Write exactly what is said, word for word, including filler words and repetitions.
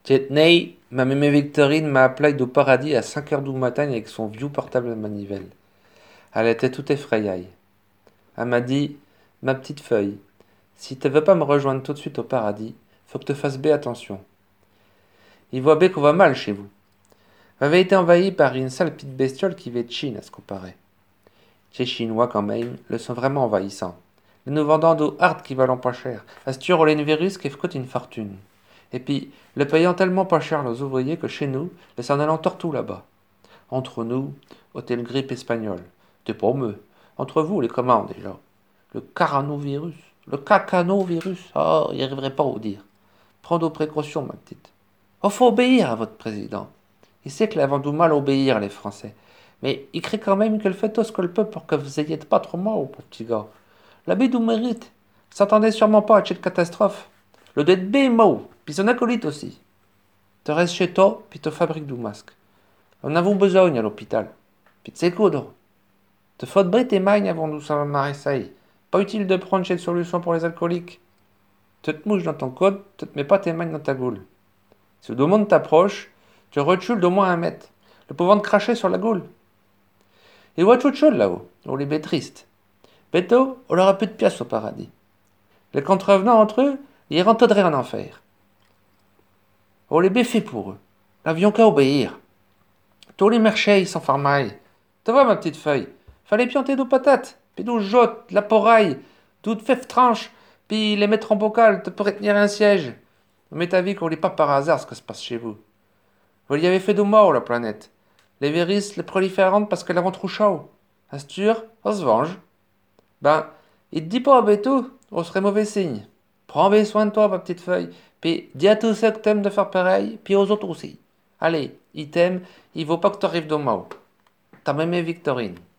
Cette nuit, ma mémé Victorine m'a appelé au paradis à cinq heures du matin avec son vieux portable à manivelle. Elle était toute effrayée. Elle m'a dit, ma petite feuille, si tu veux pas me rejoindre tout de suite au paradis, faut que tu fasses bien attention. Il voit bien qu'on va mal chez vous. Vous avez été envahi par une sale petite bestiole qui vient de Chine, à ce qu'on paraît. Ces Chinois, quand même, le sont vraiment envahissants. Les nous vendant d'eau hard qui valent pas cher. Astur, on a une virus qui coûte une fortune. Et puis, le payant tellement pas cher aux ouvriers que chez nous, les s'en allant tortout là-bas. Entre nous, hôtel grippe espagnol. T'es pas mieux. Entre vous, les commandes déjà. Le caranovirus. Le cacanovirus. Oh, il n'y arriverait pas à vous dire. Prends vos précautions, ma petite. Oh, faut obéir à votre président. Il sait que l'avant du mal obéir, les Français. Mais il crie quand même qu'il fait tout ce que le peut pour que vous ayez pas trop mal, pauvre petit gars. La bide vous mérite. S'attendait sûrement pas à cette catastrophe. Le d'être bien mot, puis son acolyte aussi. Te restes chez toi, puis te fabrique du masque. On a besoin à l'hôpital. Puis tu sais quoi, te faut de tes mains avant de s'en marrer. Pas utile de prendre cette solution pour les alcooliques. Tu te mouches dans ton code, tu te mets pas tes mains dans ta goule. Si le monde t'approche, tu recules d'au moins un mètre, le pouvant de cracher sur la goule. Et voit toute chose là-haut, on les bête tristes. Béto, on aura plus de pièces au paradis. Les contrevenants entre eux, ils rentreraient en enfer. On les béfait pour eux. L'avion qu'à obéir. Tous les marchés, ils sont farmailles. Tu vois, ma petite feuille, fallait pianter deux patates, puis deux jottes, de la poraille, deux fèves tranches, puis les mettre en bocal, te pourrais tenir un siège. Mais ta vie qu'on lit pas par hasard ce que se passe chez vous. Vous y avez fait de mort, la planète. Les virus, les proliférantes parce qu'elles avons trop chaud. Astur, on se venge. Ben, il te dit pas, Bétou, on serait mauvais signe. Prends bien soin de toi, ma petite feuille, puis dis à tous ceux que t'aimes de faire pareil, puis aux autres aussi. Allez, ils t'aiment, il vaut pas que t'arrives de mort. Ta mémé Victorine.